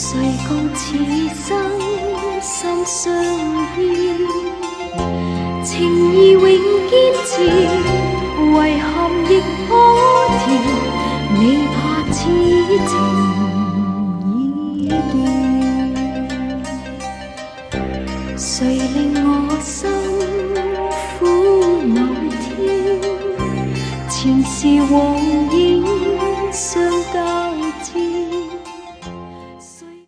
谁共此生心相依？情义永坚持，遗憾亦可甜。你怕此情已断，谁令我心苦某天？前事往影相。